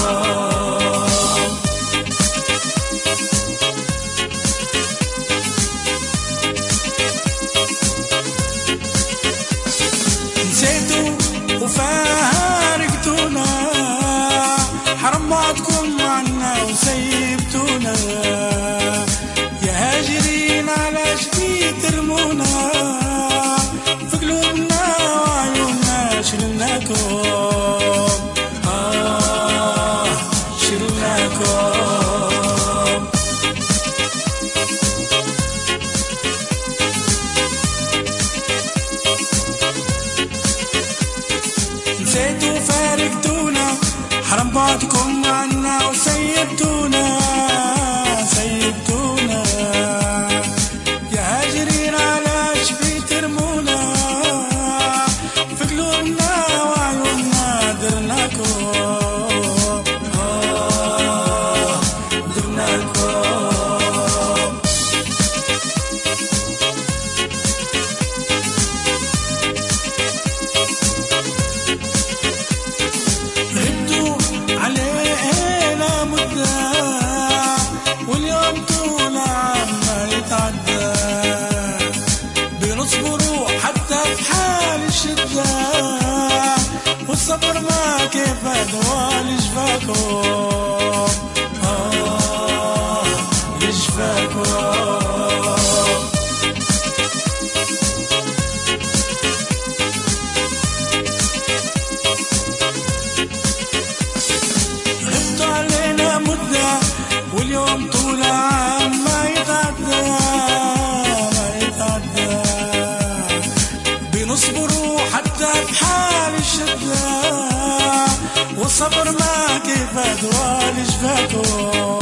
نسيتوا وفارقتونا، حرام بعدكم عنا وسيبتونا، يا هاجرين على جديد ترمونا، في قلوبنا وعيوننا شلناكم، شلناكم. نسيتوا وفارقتونا، حرام بعدكم عنا وسيبتونا، سيبتونا، يا هاجرين على شبي ترمونا، في قلوبنا وعيوننا درناكم، درناكم. غبتوا علينا مدة، واليوم طول عما يتعدى، بنصبروا حتى في حال الشدة، والصبر ما كيف أدوى لجفاكم، لجفاكم. واليوم طول عام ما يتعدى، ما يتعدى، بنصبروا حتى بحال الشدة، والصبر ما كيف أدوى لجفاكم.